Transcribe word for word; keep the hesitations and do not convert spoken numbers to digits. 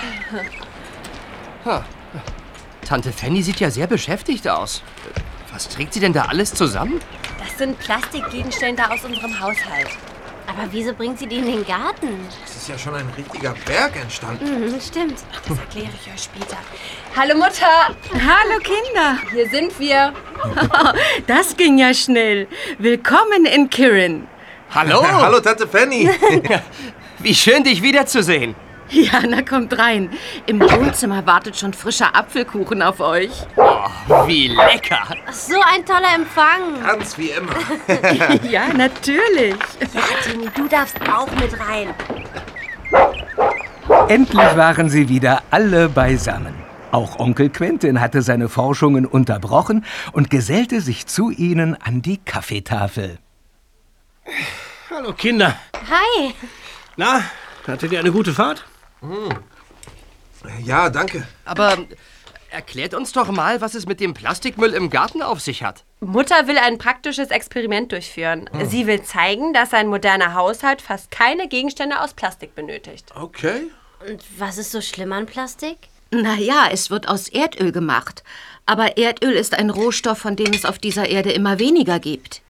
Ha. Tante Fanny sieht ja sehr beschäftigt aus. Was trägt sie denn da alles zusammen? Das sind Plastikgegenstände aus unserem Haushalt. Aber wieso bringt sie die in den Garten? Es ist ja schon ein richtiger Berg entstanden. Mhm, stimmt. Das erkläre ich euch später. Hallo Mutter! Hallo Kinder! Hier sind wir. Das ging ja schnell. Willkommen in Kirin. Hallo! Hallo, Tante Fanny. Wie schön, dich wiederzusehen. Ja, na kommt rein. Im Wohnzimmer wartet schon frischer Apfelkuchen auf euch. Oh, wie lecker. So ein toller Empfang. Ganz wie immer. Ja, natürlich. Ja, Tini, du darfst auch mit rein. Endlich waren sie wieder alle beisammen. Auch Onkel Quentin hatte seine Forschungen unterbrochen und gesellte sich zu ihnen an die Kaffeetafel. Hallo Kinder. Hi. Na, hattet ihr eine gute Fahrt? Ja, danke. Aber erklärt uns doch mal, was es mit dem Plastikmüll im Garten auf sich hat. Mutter will ein praktisches Experiment durchführen. Hm. Sie will zeigen, dass ein moderner Haushalt fast keine Gegenstände aus Plastik benötigt. Okay. Und was ist so schlimm an Plastik? Naja, es wird aus Erdöl gemacht. Aber Erdöl ist ein Rohstoff, von dem es auf dieser Erde immer weniger gibt.